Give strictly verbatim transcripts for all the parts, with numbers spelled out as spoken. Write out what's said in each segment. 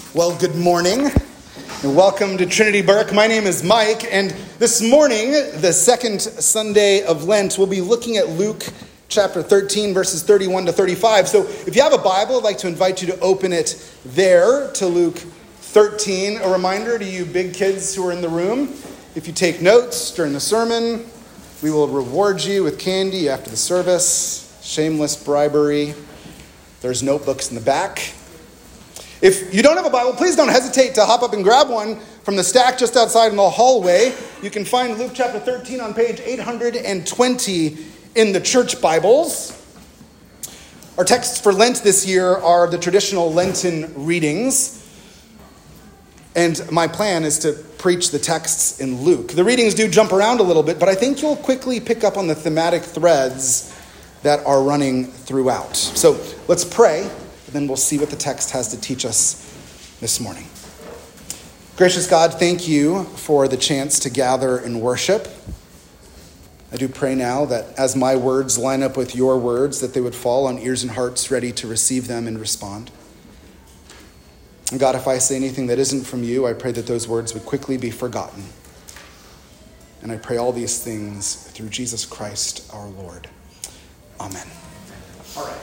Well, good morning and welcome to Trinity Burke. My name is Mike, and this morning, the second Sunday of Lent, we'll be looking at Luke chapter thirteen, verses thirty-one to thirty-five. So if you have a Bible, I'd like to invite you to open it there to Luke thirteen. A reminder to you big kids who are in the room, if you take notes during the sermon, we will reward you with candy after the service. Shameless bribery. There's notebooks in the back. If you don't have a Bible, please don't hesitate to hop up and grab one from the stack just outside in the hallway. You can find Luke chapter thirteen on page eight hundred twenty in the church Bibles. Our texts for Lent this year are the traditional Lenten readings. And my plan is to preach the texts in Luke. The readings do jump around a little bit, but I think you'll quickly pick up on the thematic threads that are running throughout. So let's pray, and then we'll see what the text has to teach us this morning. Gracious God, thank you for the chance to gather and worship. I do pray now that as my words line up with your words, that they would fall on ears and hearts ready to receive them and respond. And God, if I say anything that isn't from you, I pray that those words would quickly be forgotten. And I pray all these things through Jesus Christ our Lord. Amen. All right.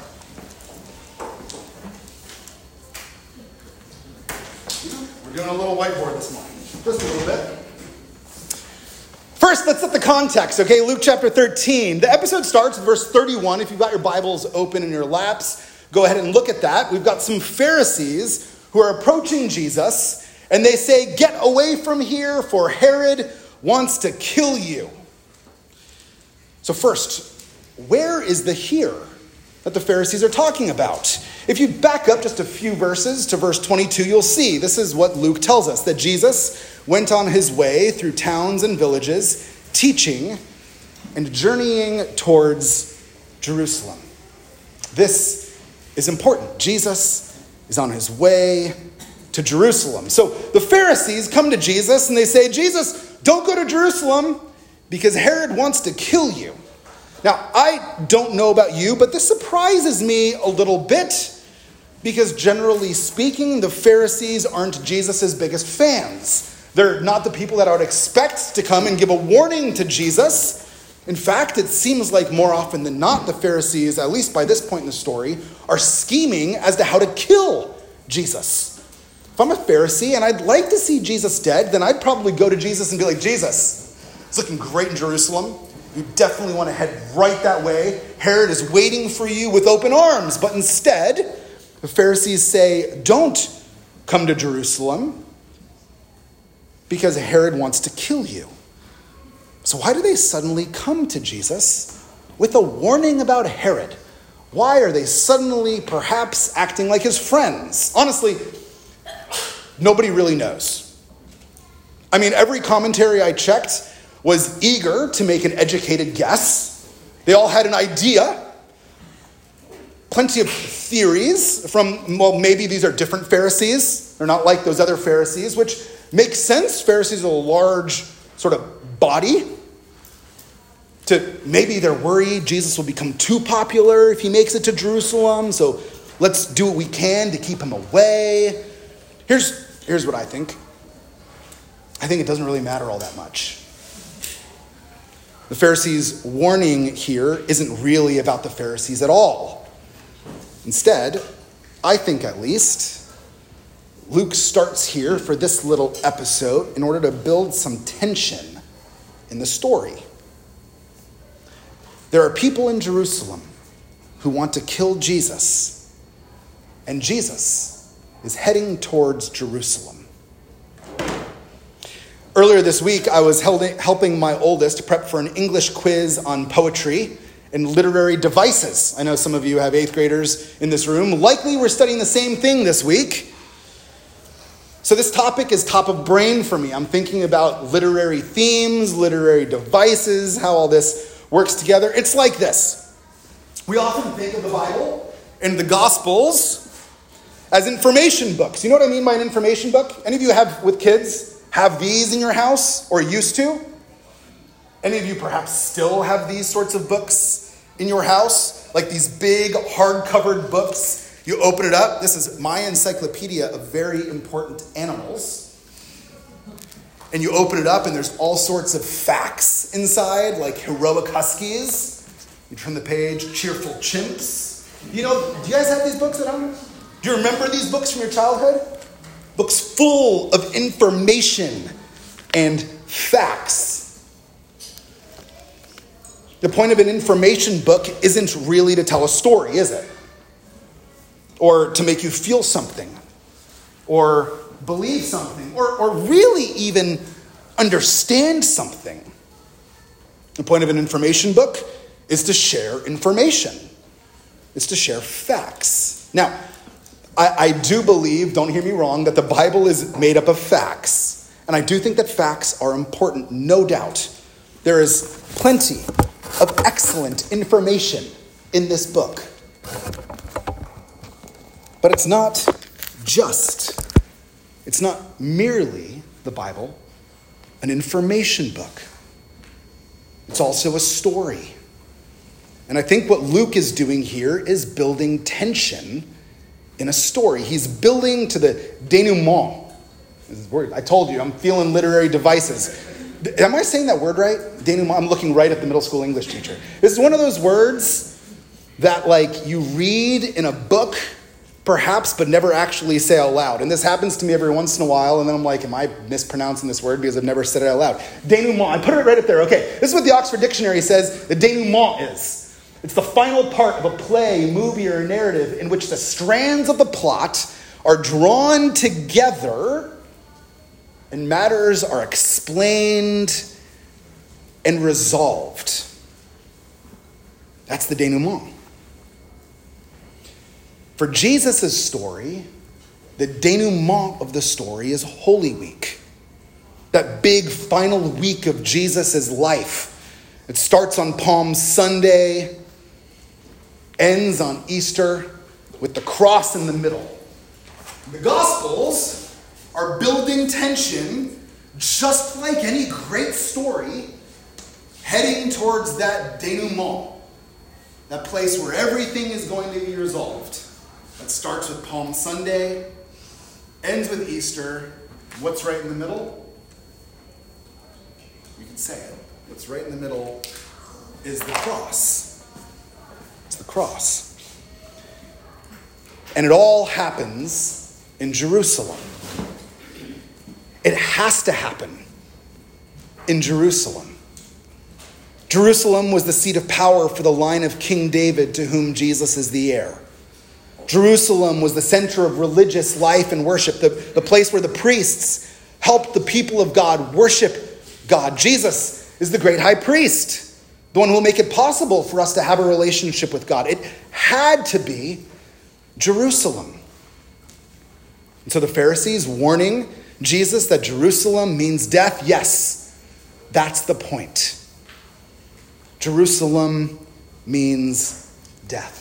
We're doing a little whiteboard this morning. Just a little bit. First, let's set the context, okay? Luke chapter thirteen. The episode starts with verse thirty-one. If you've got your Bibles open in your laps, go ahead and look at that. We've got some Pharisees who are approaching Jesus, and they say, "Get away from here, for Herod wants to kill you." So first, where is the here that the Pharisees are talking about? If you back up just a few verses to verse twenty-two, you'll see this is what Luke tells us, that Jesus went on his way through towns and villages, teaching and journeying towards Jerusalem. This is important. Jesus is on his way to Jerusalem. So the Pharisees come to Jesus and they say, "Jesus, don't go to Jerusalem because Herod wants to kill you." Now, I don't know about you, but this surprises me a little bit because generally speaking, the Pharisees aren't Jesus' biggest fans. They're not the people that I would expect to come and give a warning to Jesus. In fact, it seems like more often than not, the Pharisees, at least by this point in the story, are scheming as to how to kill Jesus. If I'm a Pharisee and I'd like to see Jesus dead, then I'd probably go to Jesus and be like, "Jesus, it's looking great in Jerusalem. You definitely want to head right that way. Herod is waiting for you with open arms." But instead, the Pharisees say, "Don't come to Jerusalem because Herod wants to kill you." So why do they suddenly come to Jesus with a warning about Herod? Why are they suddenly perhaps acting like his friends? Honestly, nobody really knows. I mean, every commentary I checked was eager to make an educated guess. They all had an idea. Plenty of theories from, well, maybe these are different Pharisees. They're not like those other Pharisees, which makes sense. Pharisees are a large sort of body. To maybe they're worried Jesus will become too popular if he makes it to Jerusalem, so let's do what we can to keep him away. Here's, here's what I think. I think it doesn't really matter all that much. The Pharisees' warning here isn't really about the Pharisees at all. Instead, I think at least, Luke starts here for this little episode in order to build some tension in the story. There are people in Jerusalem who want to kill Jesus, and Jesus is heading towards Jerusalem. Earlier this week, I was helping my oldest prep for an English quiz on poetry and literary devices. I know some of you have eighth graders in this room. Likely we're studying the same thing this week. So this topic is top of brain for me. I'm thinking about literary themes, literary devices, how all this works together. It's like this. We often think of the Bible and the Gospels as information books. You know what I mean by an information book? Any of you have, with kids, have these in your house or used to? Any of you perhaps still have these sorts of books in your house? Like these big hard-covered books You open it up. This is my encyclopedia of very important animals. And you open it up and there's all sorts of facts inside, like heroic huskies. You turn the page, cheerful chimps. You know, do you guys have these books at home? Do you remember these books from your childhood? Books full of information and facts. The point of an information book isn't really to tell a story, is it? Or to make you feel something. Or believe something, or, or really even understand something. The point of an information book is to share information. It's to share facts. Now, I, I do believe, don't hear me wrong, that the Bible is made up of facts. And I do think that facts are important, no doubt. There is plenty of excellent information in this book. But it's not just It's not merely, the Bible, an information book. It's also a story. And I think what Luke is doing here is building tension in a story. He's building to the denouement. This is word. I told you, I'm feeling literary devices. Am I saying that word right? Denouement. I'm looking right at the middle school English teacher. This is one of those words that, like, you read in a book, perhaps, but never actually say out loud. And this happens to me every once in a while, and then I'm like, am I mispronouncing this word because I've never said it out loud? Denouement. I put it right up there. Okay, this is what the Oxford Dictionary says the denouement is. It's the final part of a play, movie, or narrative in which the strands of the plot are drawn together and matters are explained and resolved. That's the denouement. For Jesus' story, the denouement of the story is Holy Week. That big final week of Jesus' life. It starts on Palm Sunday, ends on Easter, with the cross in the middle. The Gospels are building tension, just like any great story, heading towards that denouement. That place where everything is going to be resolved. That starts with Palm Sunday, ends with Easter. What's right in the middle? You can say it. What's right in the middle is the cross. It's the cross. And it all happens in Jerusalem. It has to happen in Jerusalem. Jerusalem was the seat of power for the line of King David, to whom Jesus is the heir. Jerusalem was the center of religious life and worship, the, the place where the priests helped the people of God worship God. Jesus is the great high priest, the one who will make it possible for us to have a relationship with God. It had to be Jerusalem. And so the Pharisees warning Jesus that Jerusalem means death, yes, that's the point. Jerusalem means death.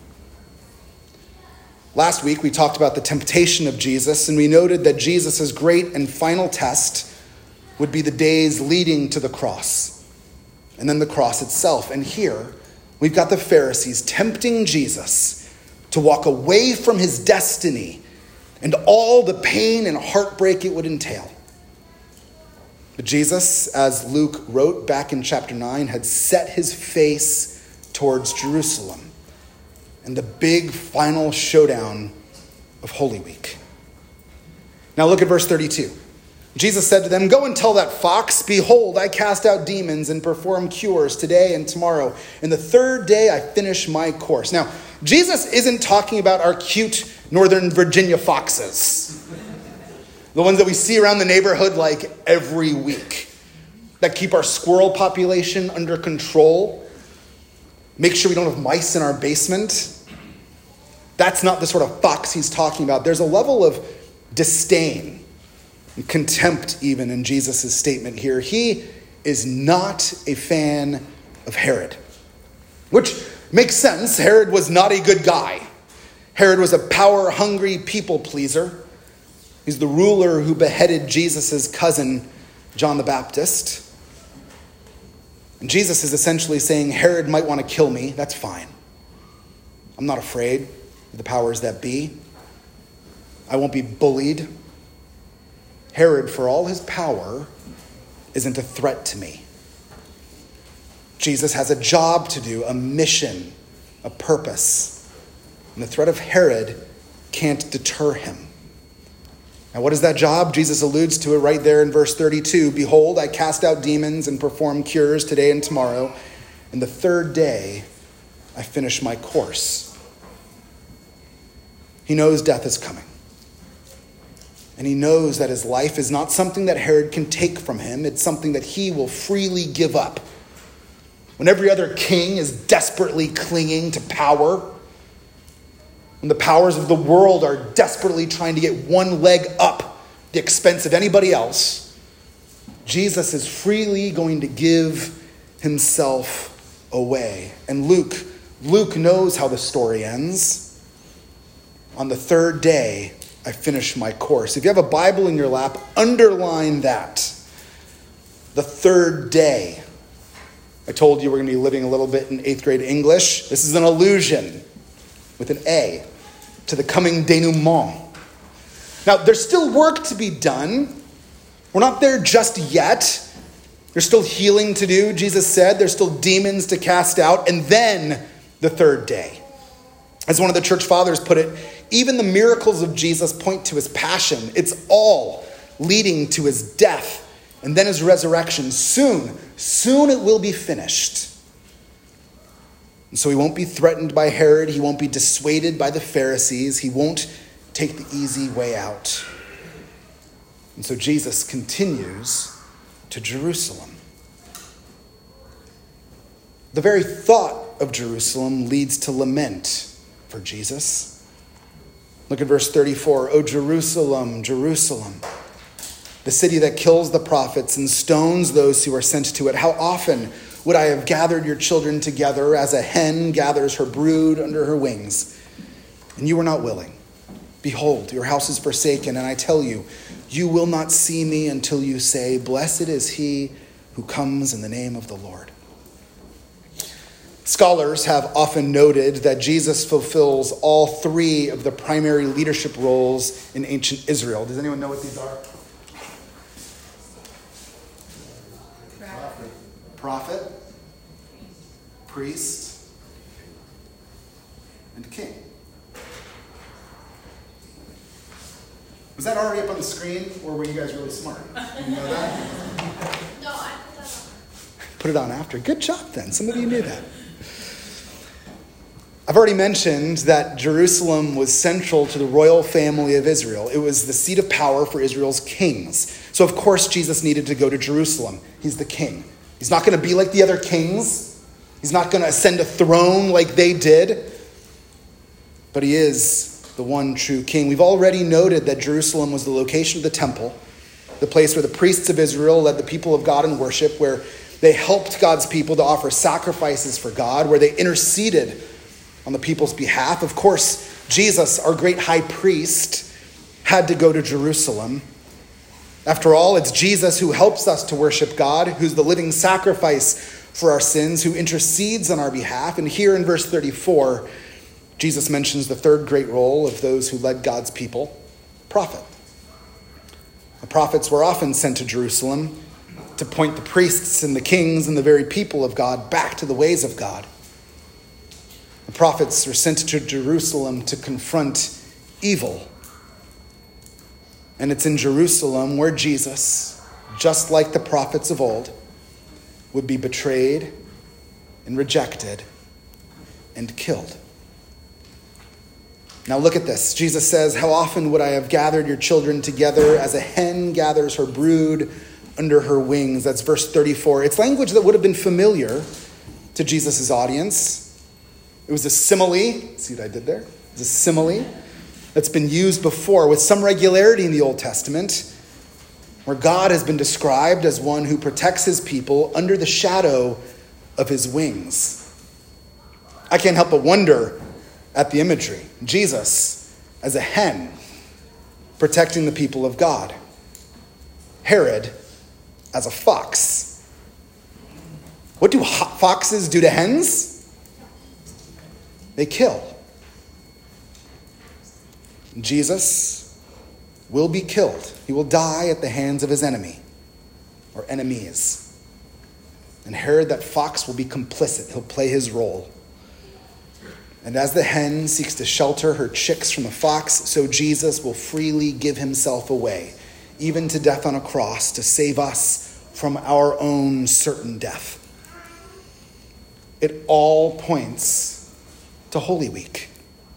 Last week, we talked about the temptation of Jesus, and we noted that Jesus' great and final test would be the days leading to the cross, and then the cross itself. And here, we've got the Pharisees tempting Jesus to walk away from his destiny and all the pain and heartbreak it would entail. But Jesus, as Luke wrote back in chapter nine, had set his face towards Jerusalem and the big final showdown of Holy Week. Now look at verse thirty-two. Jesus said to them, "Go and tell that fox, behold, I cast out demons and perform cures today and tomorrow. And the third day I finish my course." Now, Jesus isn't talking about our cute Northern Virginia foxes. The ones that we see around the neighborhood like every week. That keep our squirrel population under control. Make sure we don't have mice in our basement. That's not the sort of fox he's talking about. There's a level of disdain and contempt even in Jesus' statement here. He is not a fan of Herod. Which makes sense. Herod was not a good guy. Herod was a power-hungry people pleaser. He's the ruler who beheaded Jesus' cousin, John the Baptist. And Jesus is essentially saying, Herod might want to kill me. That's fine. I'm not afraid. the powers that be. I won't be bullied. Herod, for all his power, isn't a threat to me. Jesus has a job to do, a mission, a purpose. And the threat of Herod can't deter him. Now, what is that job? Jesus alludes to it right there in verse thirty-two. Behold, I cast out demons and perform cures today and tomorrow. And the third day, I finish my course. He knows death is coming. And he knows that his life is not something that Herod can take from him. It's something that he will freely give up. When every other king is desperately clinging to power, when the powers of the world are desperately trying to get one leg up at the expense of anybody else, Jesus is freely going to give himself away. And Luke, Luke knows how the story ends. On the third day, I finish my course. If you have a Bible in your lap, underline that. The third day. I told you we're going to be living a little bit in eighth grade English. This is an allusion with an A to the coming denouement. Now, there's still work to be done. We're not there just yet. There's still healing to do, Jesus said. There's still demons to cast out. And then the third day. As one of the church fathers put it, even the miracles of Jesus point to his passion. It's all leading to his death and then his resurrection. Soon, soon it will be finished. And so he won't be threatened by Herod. He won't be dissuaded by the Pharisees. He won't take the easy way out. And so Jesus continues to Jerusalem. The very thought of Jerusalem leads to lament for Jesus. Look at verse thirty-four. O Jerusalem, Jerusalem, the city that kills the prophets and stones those who are sent to it. How often would I have gathered your children together as a hen gathers her brood under her wings? And you were not willing. Behold, your house is forsaken, and I tell you, you will not see me until you say, blessed is he who comes in the name of the Lord. Scholars have often noted that Jesus fulfills all three of the primary leadership roles in ancient Israel. Does anyone know what these are? Prophet, Prophet priest, and king. Was that already up on the screen, or were you guys really smart? Did you know that? No, I put that on. Put it on after. Good job, then. Some of you knew that. I've already mentioned that Jerusalem was central to the royal family of Israel. It was the seat of power for Israel's kings. So, of course, Jesus needed to go to Jerusalem. He's the king. He's not going to be like the other kings. He's not going to ascend a throne like they did. But he is the one true king. We've already noted that Jerusalem was the location of the temple, the place where the priests of Israel led the people of God in worship, where they helped God's people to offer sacrifices for God, where they interceded on the people's behalf. Of course, Jesus, our great high priest, had to go to Jerusalem. After all, it's Jesus who helps us to worship God, who's the living sacrifice for our sins, who intercedes on our behalf. And here in verse thirty-four, Jesus mentions the third great role of those who led God's people, prophet. The prophets were often sent to Jerusalem to point the priests and the kings and the very people of God back to the ways of God. The prophets were sent to Jerusalem to confront evil. And it's in Jerusalem where Jesus, just like the prophets of old, would be betrayed and rejected and killed. Now look at this. Jesus says, how often would I have gathered your children together as a hen gathers her brood under her wings? That's verse thirty-four. It's language that would have been familiar to Jesus' audience. It was a simile. See what I did there? It's a simile that's been used before with some regularity in the Old Testament, where God has been described as one who protects his people under the shadow of his wings. I can't help but wonder at the imagery. Jesus as a hen protecting the people of God. Herod as a fox. What do foxes do to hens? They kill. Jesus will be killed. He will die at the hands of his enemy or enemies. And Herod that fox will be complicit. He'll play his role. And as the hen seeks to shelter her chicks from the fox, so Jesus will freely give himself away, even to death on a cross, to save us from our own certain death. It all points to Holy Week,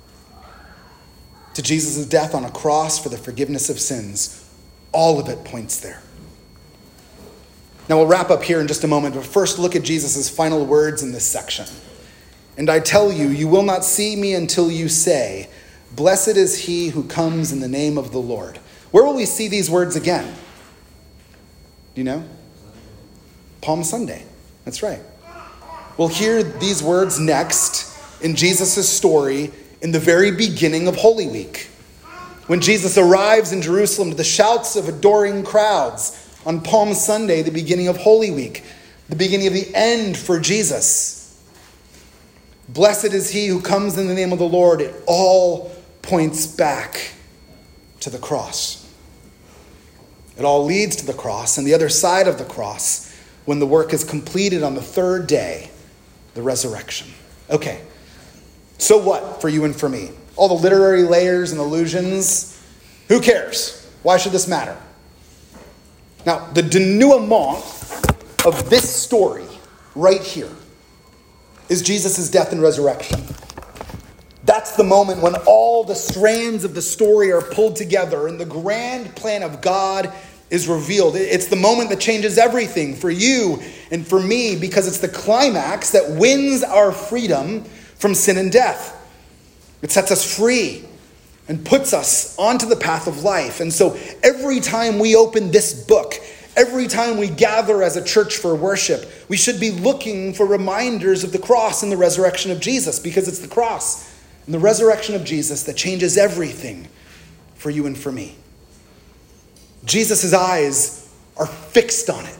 to Jesus' death on a cross for the forgiveness of sins. All of it points there. Now we'll wrap up here in just a moment, but first look at Jesus' final words in this section. And I tell you, you will not see me until you say, blessed is he who comes in the name of the Lord. Where will we see these words again? Do you know? Palm Sunday. That's right. We'll hear these words next in Jesus' story in the very beginning of Holy Week, when Jesus arrives in Jerusalem to the shouts of adoring crowds on Palm Sunday, the beginning of Holy Week, the beginning of the end for Jesus. Blessed is he who comes in the name of the Lord. It all points back to the cross. It all leads to the cross, and the other side of the cross, when the work is completed on the third day, the resurrection. Okay, so what for you and for me? All the literary layers and allusions, who cares? Why should this matter? Now, the denouement of this story right here is Jesus' death and resurrection. That's the moment when all the strands of the story are pulled together and the grand plan of God is revealed. It's the moment that changes everything for you and for me, because it's the climax that wins our freedom from sin and death. It sets us free and puts us onto the path of life. And so every time we open this book, every time we gather as a church for worship, we should be looking for reminders of the cross and the resurrection of Jesus, because it's the cross and the resurrection of Jesus that changes everything for you and for me. Jesus' eyes are fixed on it.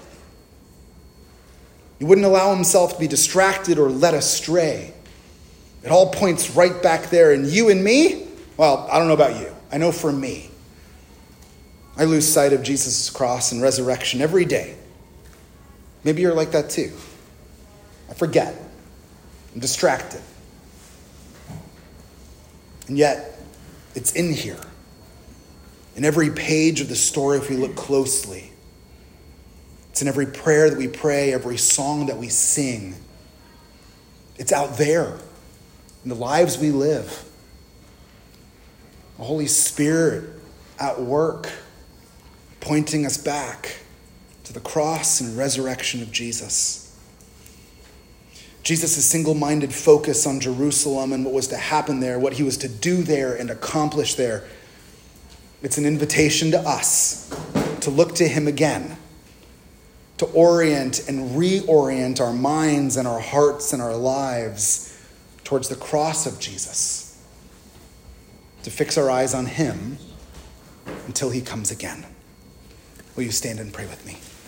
He wouldn't allow himself to be distracted or led astray. It all points right back there. And you and me, well, I don't know about you. I know for me, I lose sight of Jesus' cross and resurrection every day. Maybe you're like that too. I forget. I'm distracted. And yet, it's in here. In every page of the story, if we look closely. It's in every prayer that we pray, every song that we sing. It's out there in the lives we live. The Holy Spirit at work, pointing us back to the cross and resurrection of Jesus. Jesus' single-minded focus on Jerusalem and what was to happen there, what he was to do there and accomplish there. It's an invitation to us to look to him again, to orient and reorient our minds and our hearts and our lives towards the cross of Jesus, to fix our eyes on him until he comes again. Will you stand and pray with me?